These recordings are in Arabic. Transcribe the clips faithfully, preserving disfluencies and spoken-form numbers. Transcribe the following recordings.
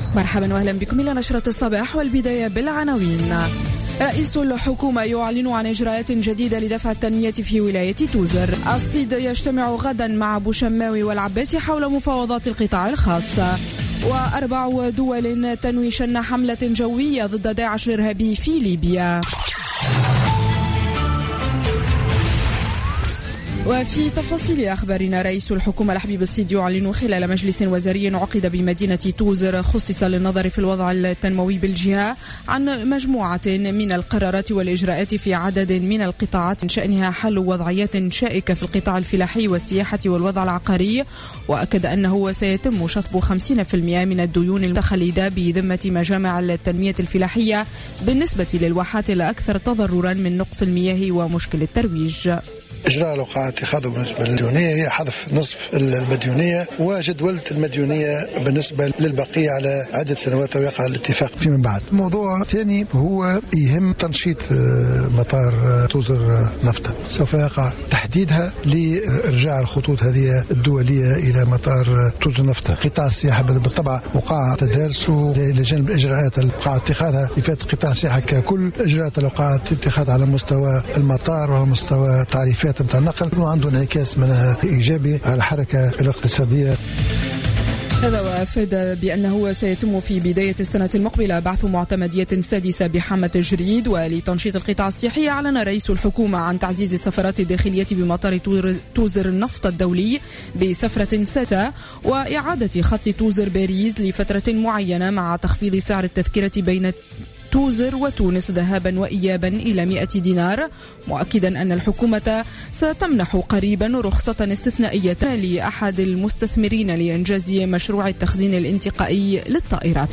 مرحبا واهلا بكم إلى نشرة الصباح، والبداية بالعناوين. رئيس الحكومة يعلن عن إجراءات جديدة لدفع التنمية في ولاية توزر. الصيد يجتمع غدا مع بوشماوي والعباسي حول مفاوضات القطاع الخاص. وأربع دول تنوي شن حملة جوية ضد داعش الإرهابي في ليبيا. وفي تفاصيل أخبارنا، رئيس الحكومة الحبيب الصيد يعلن خلال مجلس وزاري عقد بمدينة توزر خصص للنظر في الوضع التنموي بالجهة عن مجموعة من القرارات والإجراءات في عدد من القطاعات من شأنها حل وضعيات شائكة في القطاع الفلاحي والسياحة والوضع العقاري. وأكد أنه سيتم شطب خمسين بالمئة من الديون المتخلدة بذمة مجامع التنمية الفلاحية بالنسبة للواحات الأكثر تضررا من نقص المياه ومشكل الترويج. إجراء الوقائع اتخاذه بالنسبة للمديونية هي حذف نصف المديونية وجدولة المديونية بالنسبة للبقية على عدة سنوات ويقع الاتفاق فيما بعد. موضوع ثاني هو يهم تنشيط مطار توزر نفط، سوف يقع تحديدها لإرجاع الخطوط هذه الدولية إلى مطار توزر نفط. قطاع السياحة بالطبع وقع تدارسه لجانب الإجراءات الوقع اتخاذها لفات قطاع السياحة ككل، إجراءات الوقع اتخاذ على مستوى المطار وعلى مستوى تعريفات متاع النقل وعنده انعكاس منها إيجابي على الحركة الاقتصادية. هذا وأفاد بأنه سيتم في بداية السنة المقبلة بعث معتمدية سادسة بحامة جريد. ولتنشيط القطاع السياحي أعلن رئيس الحكومة عن تعزيز السفرات الداخلية بمطار توزر النفط الدولي بسفرة سادسة وإعادة خط توزر باريس لفترة معينة مع تخفيض سعر التذكرة بين توزر وتونس ذهابا وإيابا إلى مئة دينار، مؤكدا أن الحكومة ستمنح قريبا رخصة استثنائية لأحد المستثمرين لإنجاز مشروع التخزين الانتقائي للطائرات.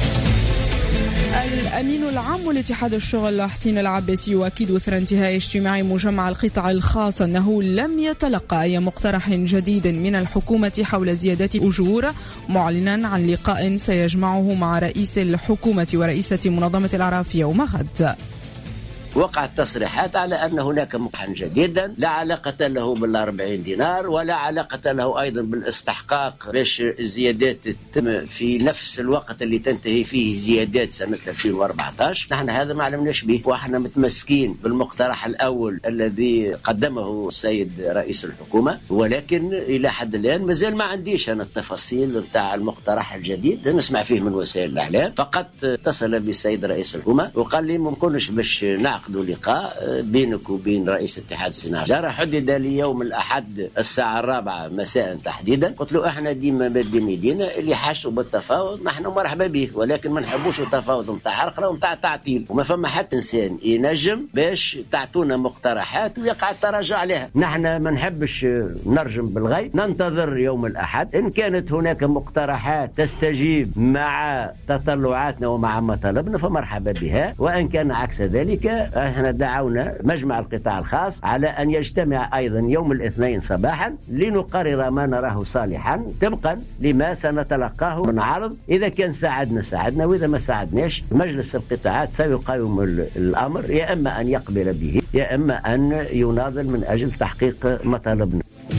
الأمين العام لاتحاد الشغل حسين العباسي يؤكد إثر انتهاء اجتماع مجمع القطاع الخاص أنه لم يتلقى أي مقترح جديد من الحكومة حول زيادة أجور، معلنا عن لقاء سيجمعه مع رئيس الحكومة ورئيسة منظمة الأعراف يوم غد. وقعت تصريحات على أن هناك مقترح جديدا لا علاقة له بالأربعين دينار ولا علاقة له أيضا بالاستحقاق باش الزيادات تتم في نفس الوقت اللي تنتهي فيه زيادات سنة ألفين وأربعة عشر. نحن هذا ما علمناش به، وإحنا متمسكين بالمقترح الأول الذي قدمه السيد رئيس الحكومة، ولكن إلى حد الآن مازال ما عنديش أنا التفاصيل بتاع المقترح الجديد، نسمع فيه من وسائل الإعلام. فقط اتصل بالسيد رئيس الحكومة وقال لي ممكنش باش نعقد لقاء بينك وبين رئيس اتحاد الصناعة جارة، حدد لي يوم الأحد الساعة الرابعة مساء تحديدا. قلت له احنا ديما مادين يدينا اللي حاسوا بالتفاوض نحن مرحبا به، ولكن ما نحبوش التفاوض نتاع عرقلة ونتاع تعطيل، وما فما حتى انسان ينجم باش تعطونا مقترحات ويقع التراجع عليها. نحن ما نحبش نرجم بالغيب، ننتظر يوم الأحد إن كانت هناك مقترحات تستجيب مع تطلعاتنا ومع مطالبنا فمرحبا بها، وإن كان عكس ذلك احنا دعونا مجمع القطاع الخاص على أن يجتمع أيضا يوم الاثنين صباحا لنقرر ما نراه صالحا طبقا لما سنتلقاه من عرض. إذا كان ساعدنا ساعدنا، وإذا ما ساعدناش مجلس القطاعات سيقاوم الأمر، يا إما أن يقبل به يا إما أن يناضل من أجل تحقيق مطالبنا.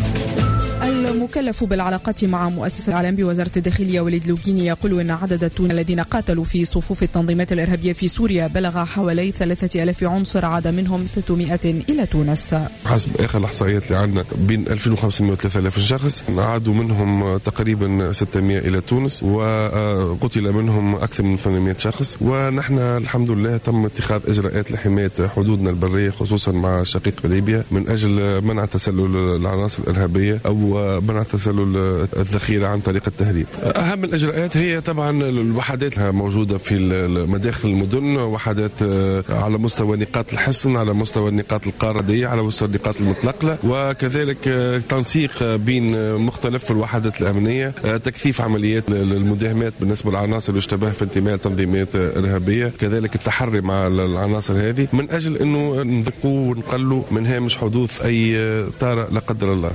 المكلف بالعلاقات مع مؤسسة الإعلام بوزارة الداخلية وليد لوكيني يقول إن عدد التون الذين قاتلوا في صفوف التنظيمات الإرهابية في سوريا بلغ حوالي ثلاثة آلاف عنصر، عاد منهم ستمائة إلى تونس. حسب آخر الإحصائيات اللي عندنا بين ألفين وخمسمائة وثلاثة آلاف شخص، عادوا منهم تقريبا ستمائة إلى تونس، وقتل منهم أكثر من ثمانمائة شخص. ونحن الحمد لله تم اتخاذ إجراءات لحماية حدودنا البرية خصوصا مع شقيق ليبيا من أجل منع تسلل العناصر الإرهابية أو منع تسلل الذخيرة عن طريق التهريب. أهم الإجراءات هي طبعا الوحدات موجودة في مداخل المدن، وحدات على مستوى نقاط الحصن، على مستوى النقاط القارضية، على مستوى النقاط المتنقلة، وكذلك تنسيق بين مختلف الوحدات الأمنية، تكثيف عمليات المداهمات بالنسبة للعناصر المشتبه في انتماء تنظيمات إرهابية، كذلك التحري مع العناصر هذه من أجل أنه نذكوا ونقلوا من هامش حدوث أي طارئ لا قدر الله.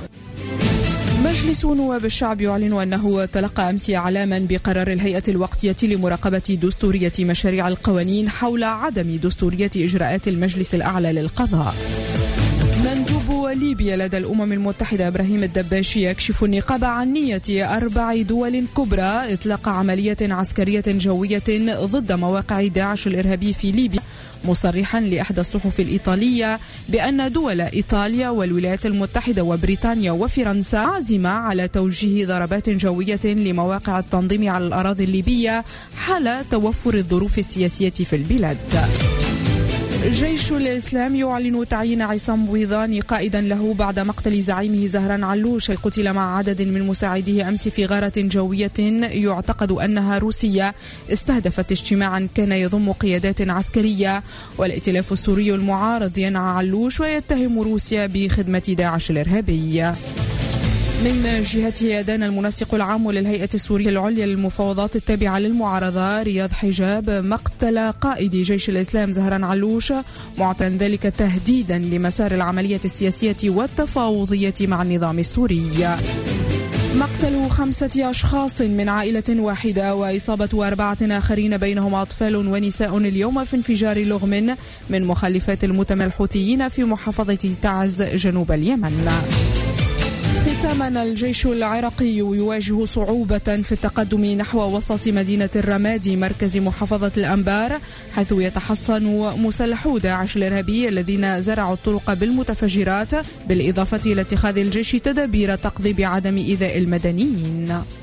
مجلس نواب الشعب يعلن أنه تلقى أمس إعلاما بقرار الهيئة الوقتية لمراقبة دستورية مشاريع القوانين حول عدم دستورية إجراءات المجلس الأعلى للقضاء. مندوب ليبيا لدى الأمم المتحدة إبراهيم الدباشي يكشف النقاب عن نية أربع دول كبرى إطلاق عملية عسكرية جوية ضد مواقع داعش الإرهابي في ليبيا، مصرحا لإحدى الصحف الإيطالية بأن دول إيطاليا والولايات المتحدة وبريطانيا وفرنسا عازمة على توجيه ضربات جوية لمواقع التنظيم على الأراضي الليبية حال توفر الظروف السياسية في البلاد. جيش الإسلام يعلن تعيين عصام بويضاني قائدا له بعد مقتل زعيمه زهران علوش، قتل مع عدد من مساعديه أمس في غارة جوية يعتقد أنها روسية استهدفت اجتماعا كان يضم قيادات عسكرية. والائتلاف السوري المعارض ينعى علوش ويتهم روسيا بخدمة داعش الإرهابي. من جهته أدان المنسق العام للهيئة السورية العليا للمفاوضات التابعة للمعارضة رياض حجاب مقتل قائد جيش الإسلام زهران علوش، معتبرا ذلك تهديدا لمسار العملية السياسية والتفاوضية مع النظام السوري. مقتل خمسة أشخاص من عائلة واحدة وإصابة أربعة آخرين بينهم أطفال ونساء اليوم في انفجار لغم من مخلفات المتمر الحوثيين في محافظة تعز جنوب اليمن. ختاما، الجيش العراقي يواجه صعوبة في التقدم نحو وسط مدينة الرمادي مركز محافظة الأنبار، حيث يتحصن مسلحو داعش الإرهابي الذين زرعوا الطرق بالمتفجرات، بالإضافة إلى اتخاذ الجيش تدابير تقضي بعدم إيذاء المدنيين.